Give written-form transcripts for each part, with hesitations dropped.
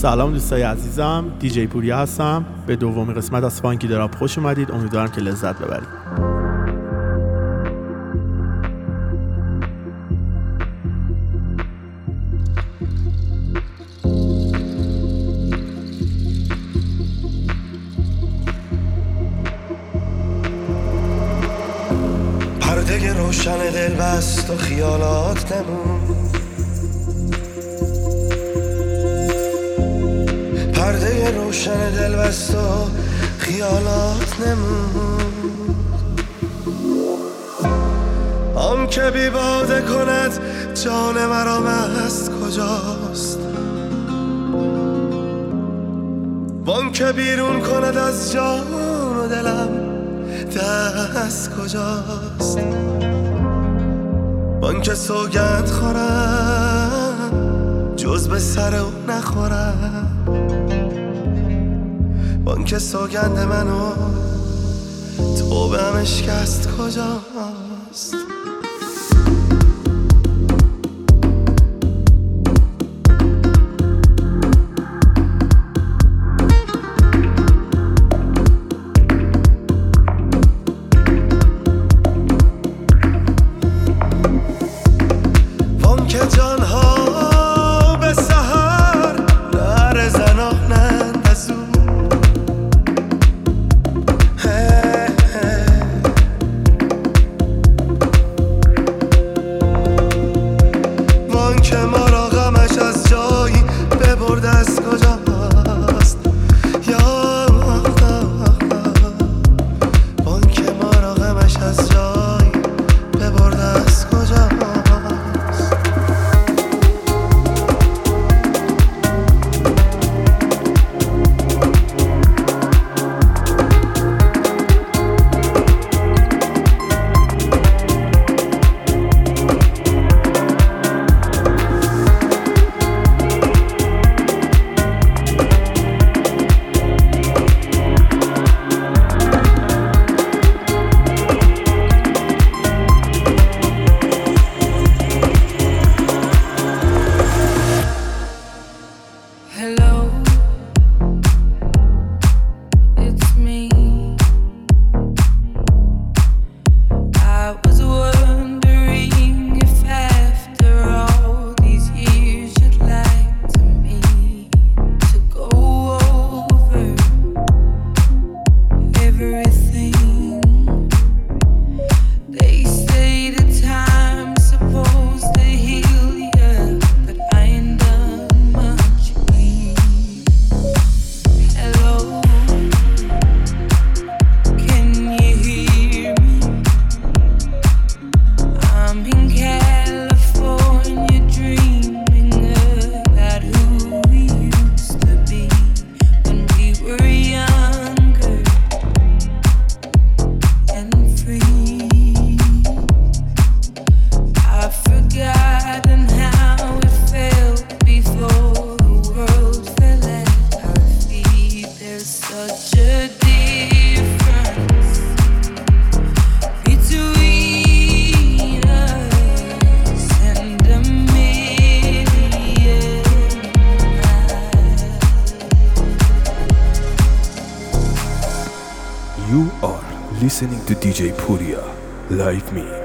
سلام دوستای عزیزم، دیجی پوریا هستم. به دومین قسمت از فانکی دراپ خوش اومدید. امیدوارم که لذت ببرید. پرده روشن دل بست و خیالات نمون، پرده روشن دل بست و خیالات نمون. آن که بی باده کند جان مرا مست کجاست، وان که بیرون کند از جان و دلم دست کجاست. وان که سوگند خورم جز به سر او نخورم، وان که سوگند منو توبه‌ام اشکست کجاست. You are listening to DJ Puriya Live Mix.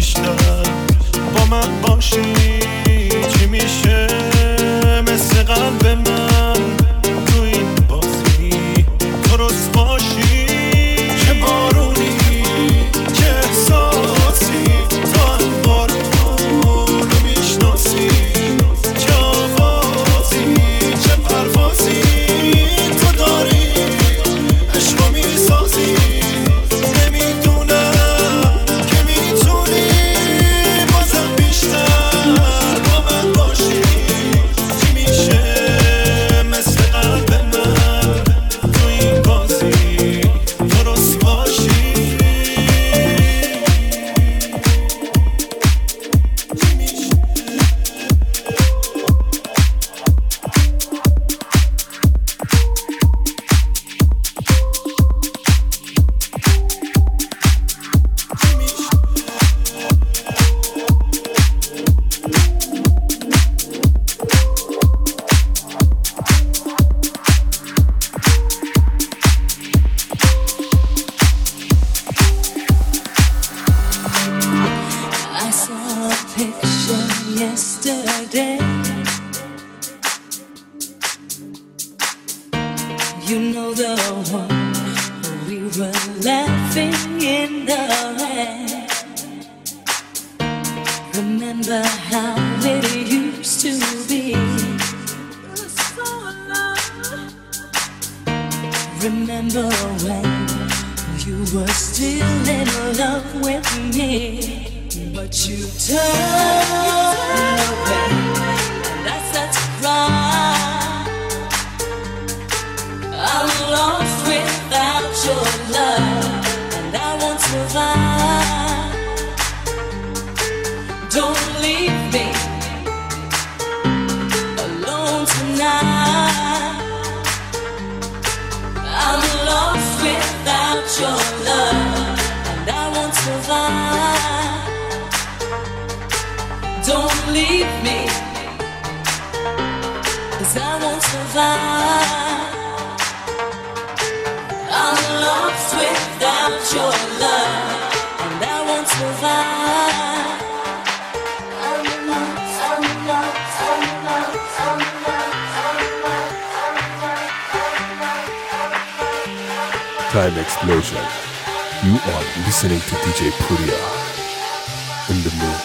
بیشتر با من باشی چی میشه مثل قلب من تو این بازی درست باشی چه بارونی چه احساسی تو هم بارونو میشناسی چه آوازی چه پروازی تو داری عشقو میسازی نمیدونم که میتونی بازم بیشتر با من باشی چی میشه مثل قلب من تو این بازی درست باشی I saw a picture yesterday. You know the one we were laughing in the rain. Remember how it used to be. Remember when you were still in love with me. But you turned away, and I started to cry. I'm lost without your love, and I won't survive. Don't leave me alone tonight. I'm lost without your love, and I won't survive. Don't leave me, 'cause I won't survive. I'm lost without your love, and I won't survive. I'm lost, I'm lost, I'm lost, I'm lost. Time explosion. You are listening to DJ Puria in the mix.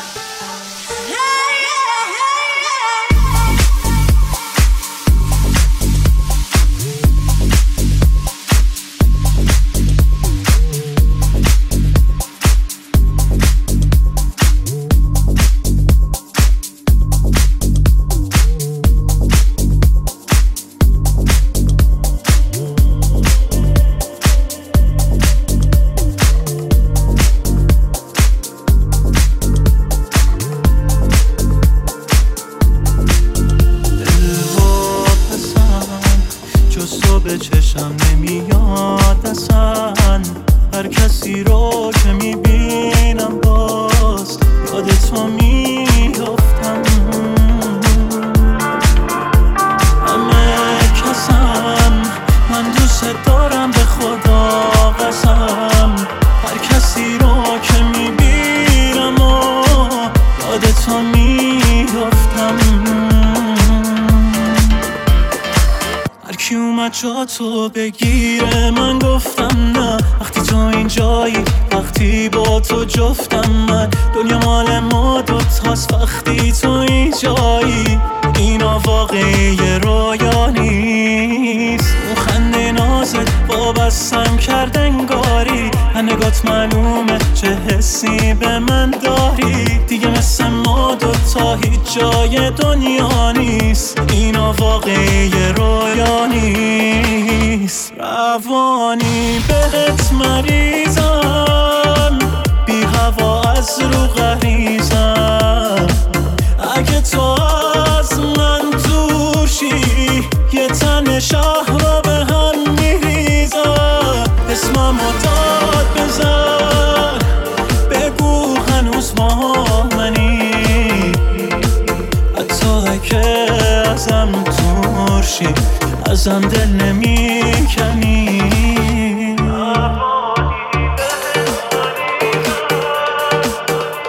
به چشم نمیاد اصلا هر کسی رو که میبینم باز یاد تو میافتم همه کسم من دوست دارم به خدا قسم هر کسی رو که میبینم و یاد تو میافتم کی اومد جا تو بگیره من گفتم نه وقتی تو اینجایی وقتی با تو جفتم من دنیا مال ما دوتاست وقتی تو اینجایی اینا واقعی رویا نیست اون خنده نازت وابستم کرد انگاری نگات معلومه چه حسی به من داری دیگه مثل ما دوتا هیچ جای دنیا نیست اینا واقعی رویا نیست روانی بهت مریضم بی هوا از رو غریزم اگه تو از من دورشی یه تن شهر رو به هم میریزم اسممو داد بزن بگو هنوز با منی حتی اگه ازم دورشی ازم دل نمیکنی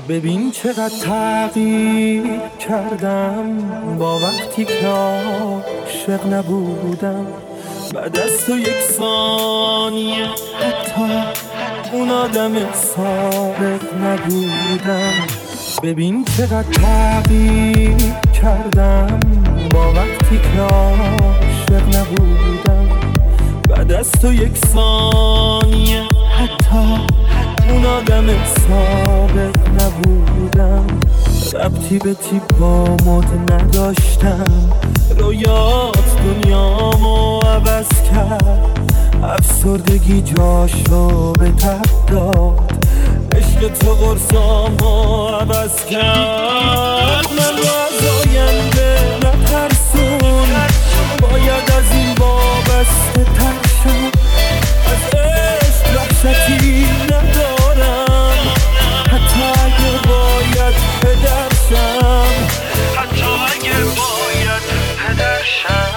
ببین چقدر تغییر کردم با وقتی که عاشق نبودم. بعد از تو یک ثانیه حتی اون آدم سابق نبودم. ببین چقدر تغییر کردم با وقتی که عاشق نبودم. بعد از تو یک ثانیه حتی اون آدم سابق نبودم. ربطی به تیپا مد نداشتم، رویات دنیامو عوض کرد. افسردگی جاشو به تب داد، عشق تو قرصامو عوض کرد. من رو از آینده نترسون، باید از این وابسته تر شم. از عشق وحشتی ندارم، حتی اگه باید پدر شم. حتی اگه باید پدر شم.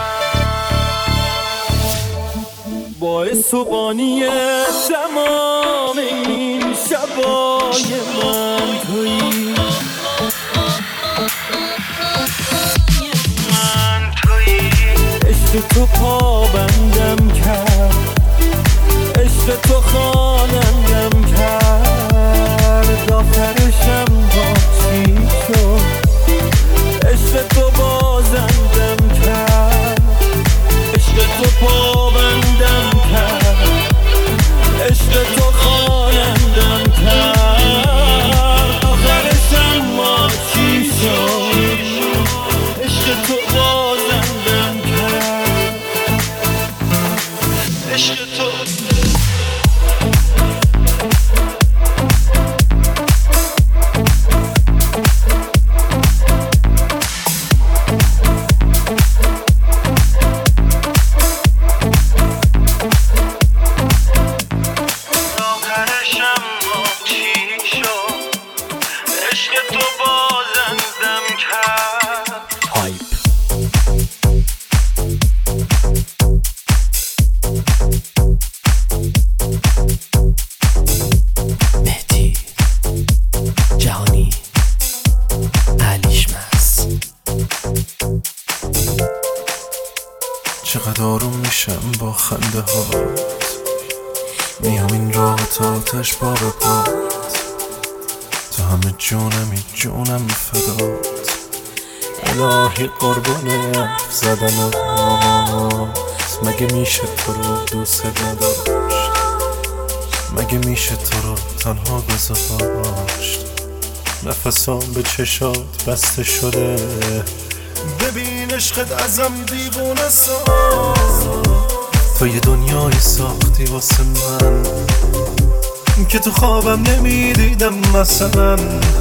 باعث و بانی تمام این شبای من تویی. عشق تو پابندم کرد، عشق تو خوانندم کرد. آخرشم با چی شد؟ عشق تو بازندم کرد، عشق تو پابندم کرد، عشق تو خوانندم کرد. آخرشم با چی شد؟ عشق تو بازندم کرد، عشق تو. چقدر آروم میشم با خنده هات، میام این راه تا آتش پا به پات. تو همه جونم فدات. الهی قربون حرف زدنت، مگه میشه تو رو دوست نداشت؟ مگه میشه تو رو تنها گذاشت؟ نفسام به چشات بسته شده، ببین عشقت ازم دیوونه ساز. تو یه دنیای ساختی واسه من که تو خوابم نمیدیدم مثلا.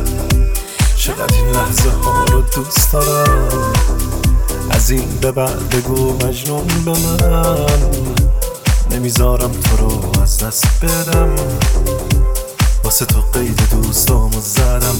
چقدر این لحظه ها رو دوست دارم، از این به بعد بگو مجنون به من. نمیذارم تو رو از دست بدم، واسه تو قید دوستامو زدم.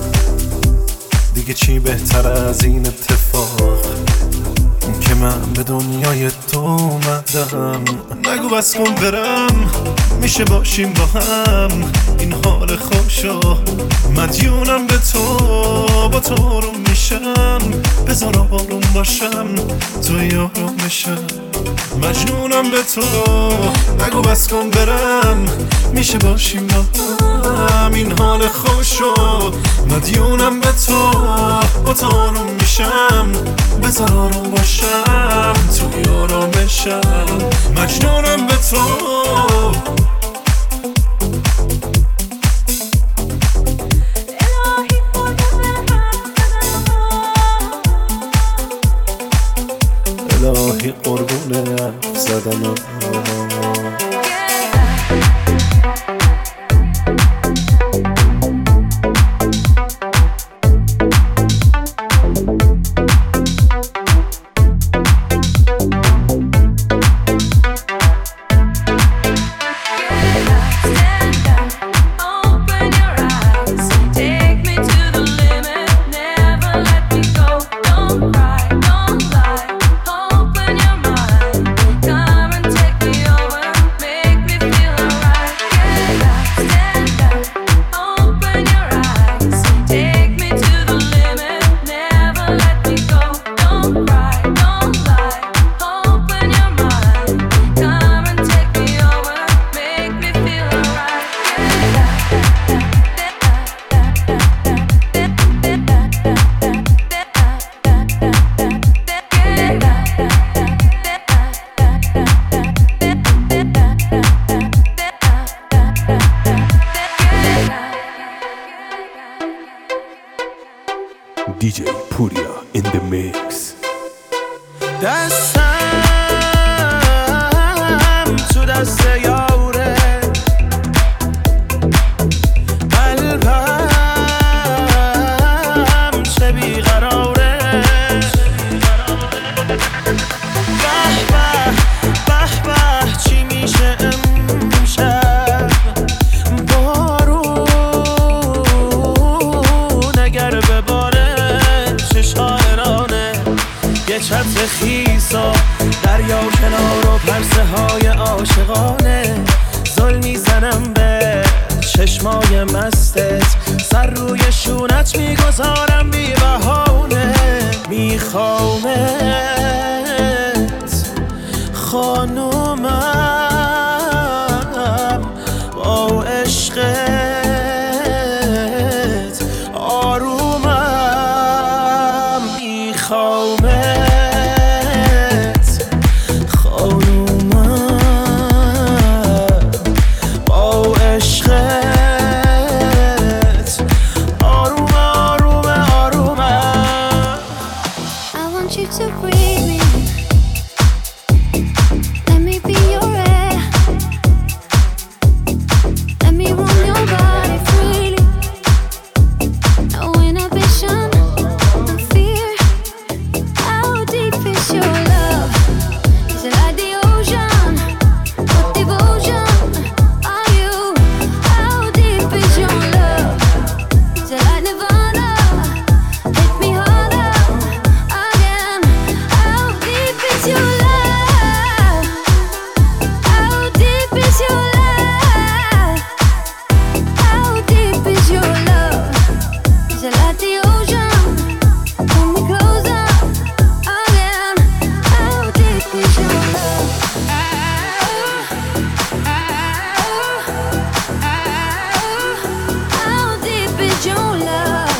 دیگه چی بهتر از این اتفاق که من به دنیای تو اومدم. نگو بس کن برم، میشه باشیم با هم. این حال خوشو مدیونم به تو، با تو آروم میشم. بذار آروم باشم توی آروم میشم. مجنونم به تو، نگو بس کن برم، میشه باشیم با هم. این حال خوشو مدیونم به تو، با تو آروم میشم. بذار آروم باشم توی آرامشم. مجنونم به تو. الهی قربون حرف زدنم. Come and take me on. عاشقانه زل میزنم به چشمای مستت، سر روی شونت میگذارم بی بهانه. میخوامت خانومم با عشقت آرومم. میخوامت خانومم با عشقت آروم آروم آرومم. I want you to breathe me. Let me be your air. Let me roam your body freely. No inhibition, no fear. How deep is your love? Is it like the ocean? What devotion are you? How deep is your love? Is it like Nirvana? Hit me harder again. How deep is your love? How deep is your love? How deep is your love? Is it like the ocean? Pull me closer again. How deep is your love? How deep is your love?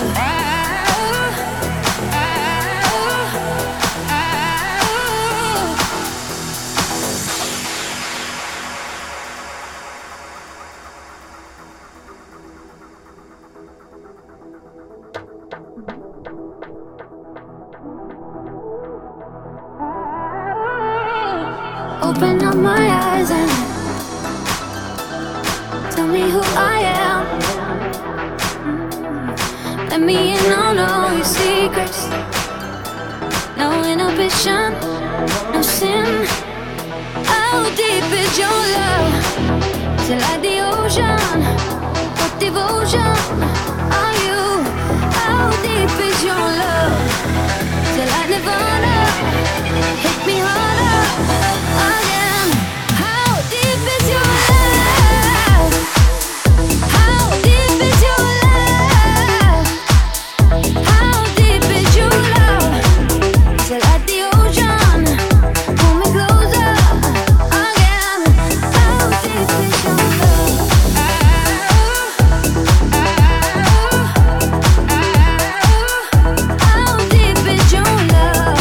Open up my eyes and tell me who I am. Let me in on all your secrets. No inhibition, no sin. How deep is your love? Is it like the ocean? What devotion are you? How deep is your love? Is it like Nirvana? Hit me harder again. How deep is your love? How deep is your love? How deep is your love? Is it like the ocean? Pull me closer again. How deep is your love? How deep is your love?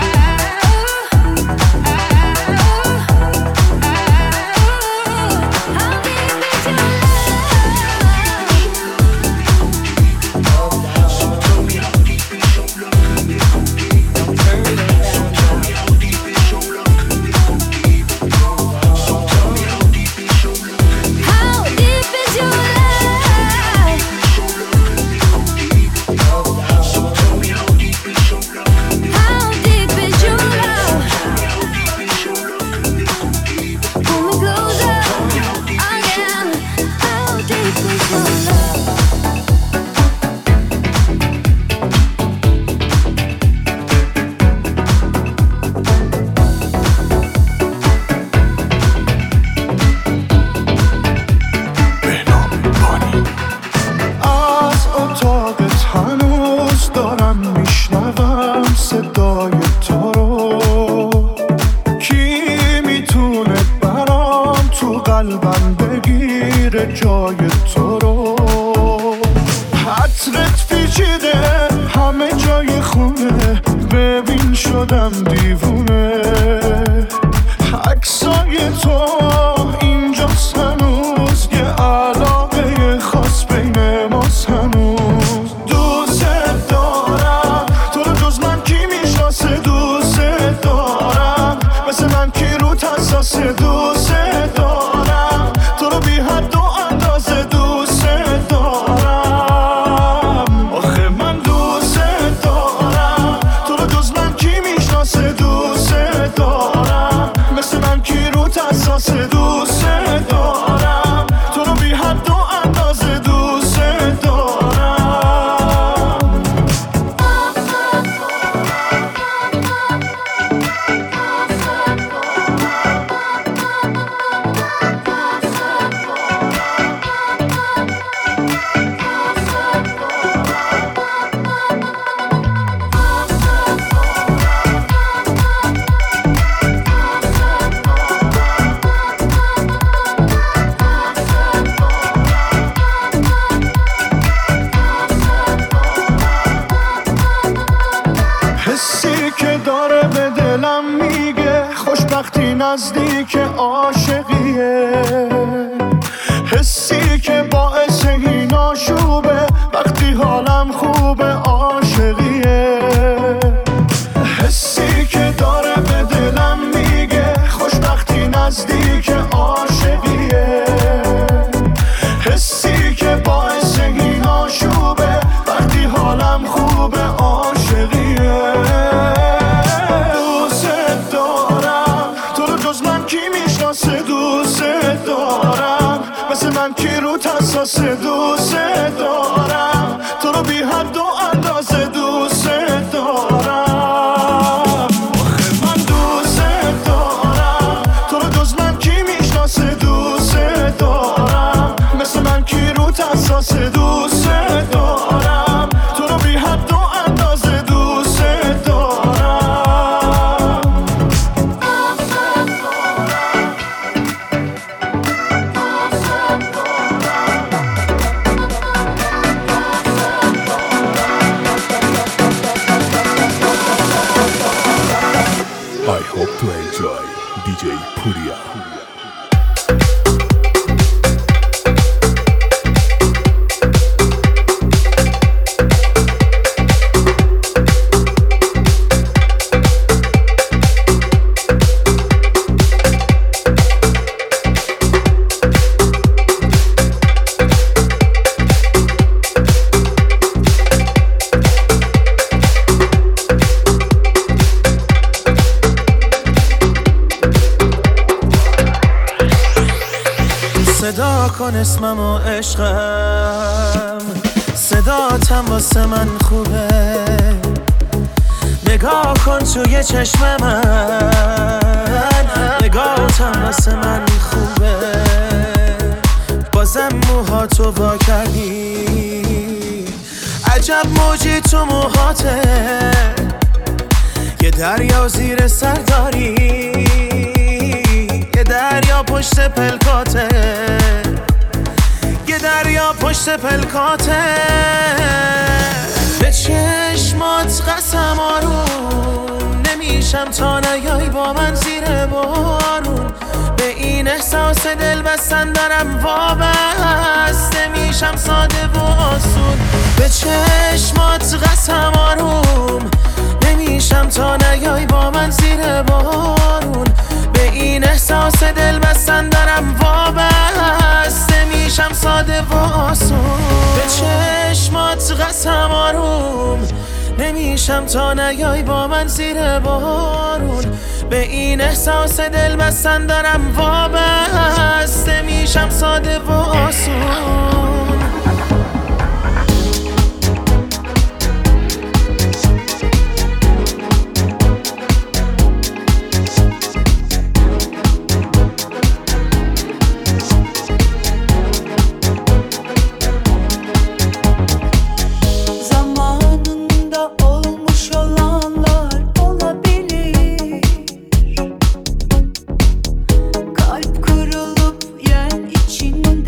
قلبم بگیره جای تو رو، حطرت پیچیده همه جای خونه، ببین شدم دیوونه. عکسای تو اینجاست هنوز، یه علاقه خاص بین ماست هنوز. دوست دارم تو رو، جز من کی میشناسه؟ دوست دارم مثل من کی روت حساسه؟ دوست دارم تو رو بی حد و اندازه، دوست دارم آخه من دوست دارم تو رو، جز من کی میشناسه؟ دوست دارم مثل من کی روت حساسه؟ دوست دارم تو رو بی حد و اندازه، دوست دارم. نزدیک عاشقیه، حسی که باعث این آشوبه وقتی حالم خوبه عاشقیه، حسی که داره به دلم میگه خوشبختی نزدیک عاشقیه، حسی که باعث این آشوبه وقتی حالم خوبه عاشقیه. دوست دارم تو رو جز من کی میشناسه، دوست دارم مثل من کی رو حساس، دوست دارم تو رو بی حد و اندازه، دوست دارم آخه من دوست دارم تو رو جز من کی میشناسه، دوست دارم مثل من کی رو حساس، دوست دارم تو رو بی حد و اندازه، دوست دارم. I hope to enjoy DJ Puria. صدا کن اسمم و عشقم، صداتم واسه من خوبه، نگاه کن توی چشم من، نگاهتم واسه من خوبه، بازم موهاتو وا کردی، عجب موجی تو موهاته، یه دریا زیر سر داری، یه دریا پشت پلکاته، یه دریا پشت پلکاته، به چشمات قسم آروم نمیشم تا نیای با من زیر بارون، به این احساس دل بستن دارم وابسته میشم ساده و آسون، به چشمات قسم آروم نمیشم تا نیای با من زیر بارون، به این احساس دل بستن دارم وابسته میشم ساده و آسون، به چشمات قسم آروم نمیشم تا نیای با من زیر بارون، به این احساس دل بستن دارم وابسته میشم ساده و آسون. Kalp kırılıp yen içinde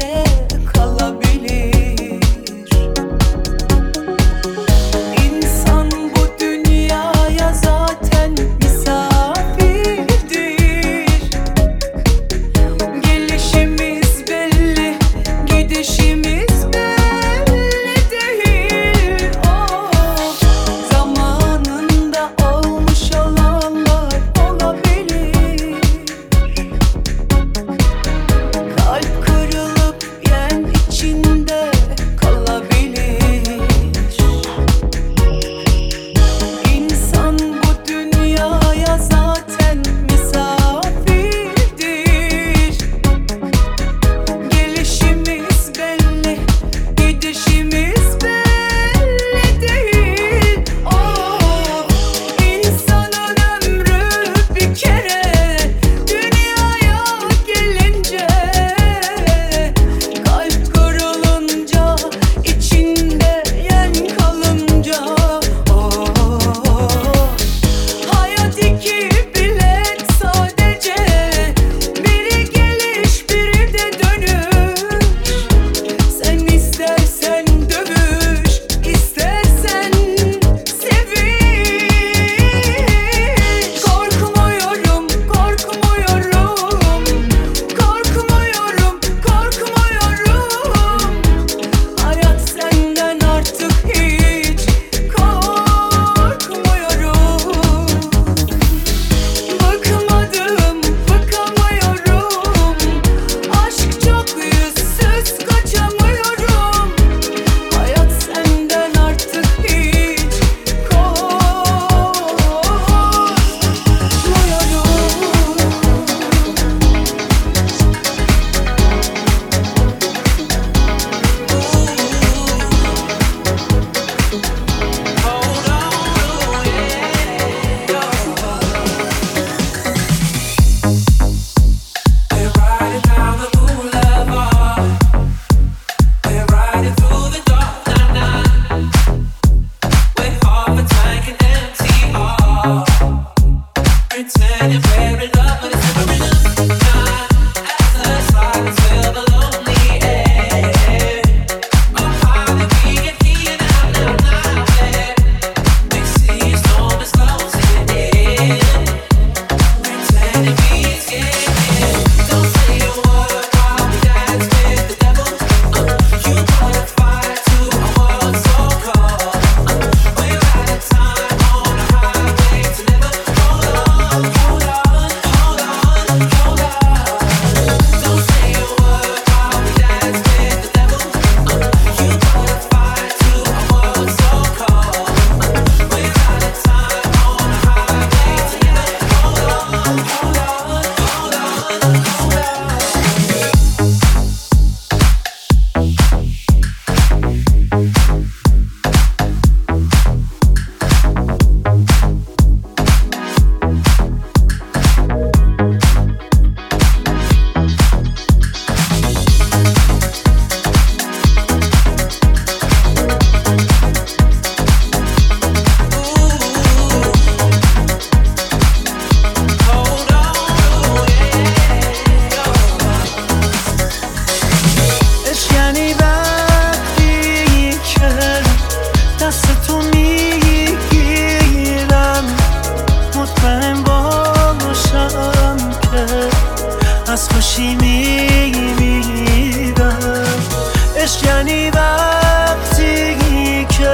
میمیرم. عشق یعنی وقتی که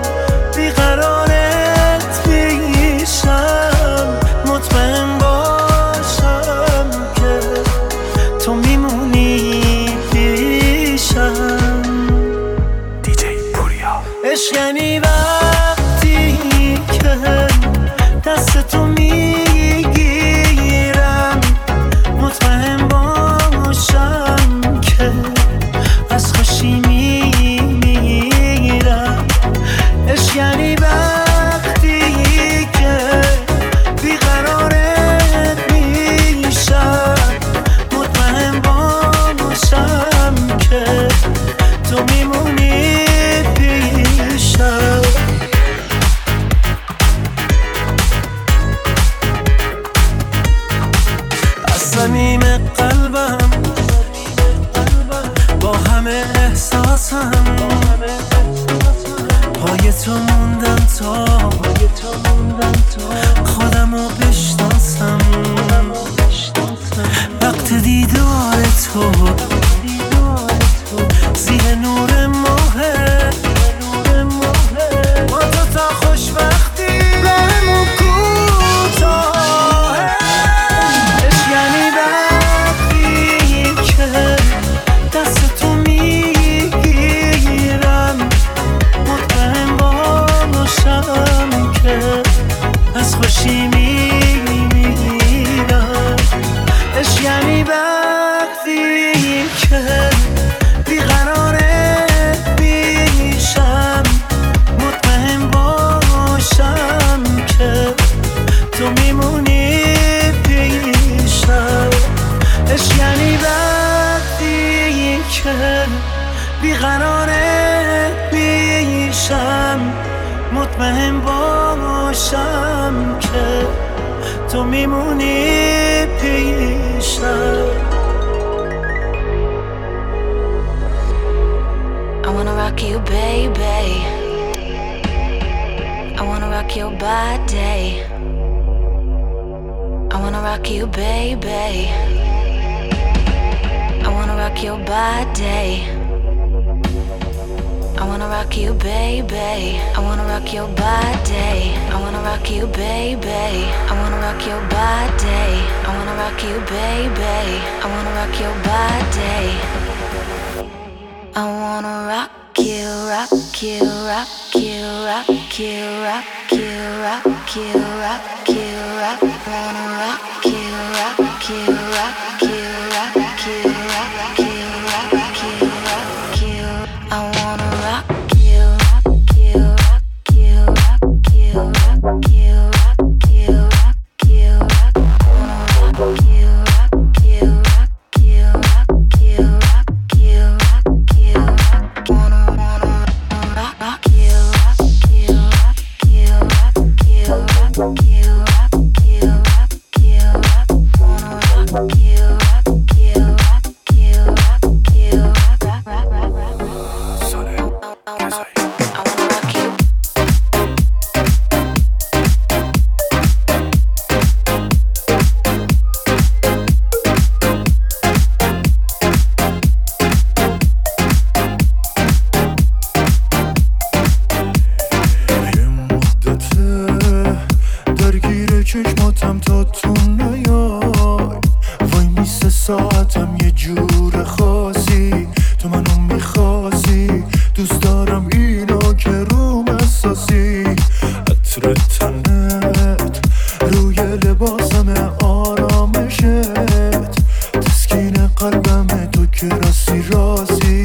بیقرارت میشم، مطمئن باشم که تو میمونی پیشم. دیجی پوریا. عشق یعنی وقتی که دست تو میگیرم، مطمئن باشم که از خوشی میمیرم. عشق یعنی وقتی که بیقرارت میشم، مطمئن باشم که تو میمونی پیشم. از صمیم قلبم با همه احساسم پای تو موندم تا خودمو بشناسم. وقت دیدار تو زیر نور ماهه، با تو تا خوشبختی راهمون کوتاهه. عشق یعنی وقتی که دست تو میگیرم، مطمئن باشم که از خوشی میمیرم. عشق یعنی وقتی که بیقرارت میشم، مطمئن باشم که تو میمونی پیشم. عشق یعنی وقتی که بیقرارت میشم، مطمئن باشم که تو میمونی پیشم. I wanna rock you, baby. I wanna rock your body. I wanna rock you, baby. I wanna rock your body. I wanna rock you, baby. I wanna rock your body. I wanna rock you, baby. I wanna rock your body. I wanna rock you, baby. I wanna rock your body. I wanna rock you, rock you, rock you, rock you, rock you, rock you, rock you, rock. Wanna rock you, rock you, rock you, rock you, rock you, rock you, rock you. I wanna rock you, rock you, rock you, rock you, rock you, rock you, rock you, rock. Wanna rock you, rock you, rock you, rock you, rock you, rock you, rock. Wanna rock you, rock you, rock you, rock you, rock you, rock you, rock you, rock. Wanna rock you, rock you, rock you, rock you, rock, rock, rock, rock. I wanna rock you. یه مدته درگیر چشماتم تا تو نیای، وای میسه ساعتم یه جور خاصی، تو منو میخواستی، دوست دارم اینو که روم اساسی. عطر تنت روی لباسم، آرامشت تسکین قلبم، تو که راستی